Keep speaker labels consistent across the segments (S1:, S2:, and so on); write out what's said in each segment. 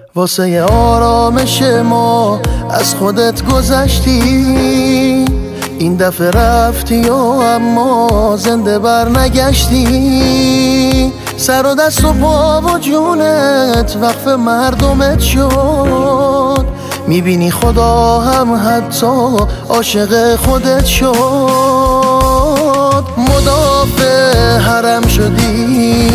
S1: واسه آرامش ما از خودت گذشتی، این دفعه رفتی و اما زنده بر نگشتی. سر و دست و پا و جونت وقف مردمت شد، میبینی خدا هم حتی عاشق خودت شد. مدافع حرم شدی،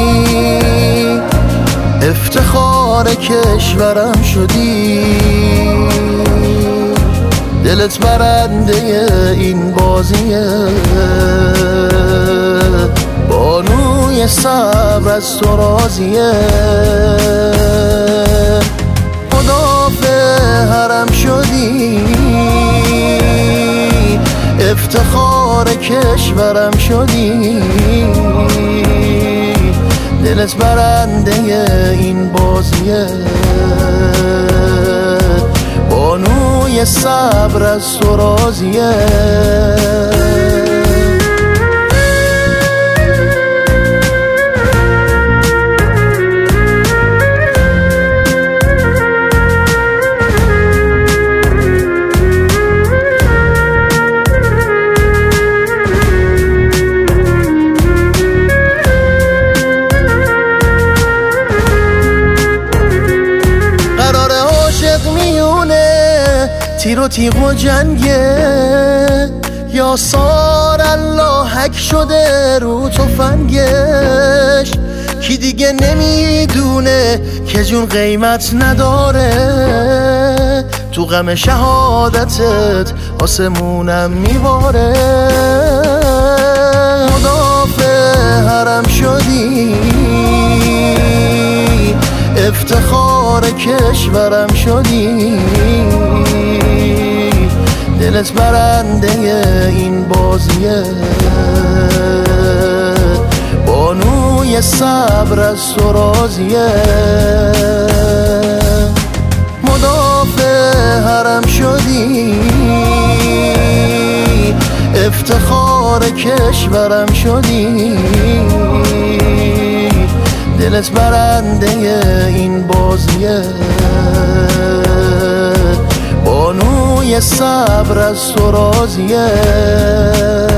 S1: افتخار کشورم شدی، دلت برنده این بازیه، بانوی صبر از تو راضیه. مدافع حرم شدی، افتخار کشورم شدی، دلت برنده این بازیه، بانوی صبر از تو راضیه. تیر و تیغ و جنگه، یا سار الله حک شده رو تفنگش. کی دیگه نمیدونه که جون قیمت نداره، تو غم شهادتت آسمونم میباره. مدافع حرم شدی، افتخار کشورم شدی، دلت برنده این بازیه، بانوی صبر از تو راضیه. مدافع حرم شدی، افتخار کشورم شدی، دلت برنده این بازیه، بانوی صبر از تو راضیه.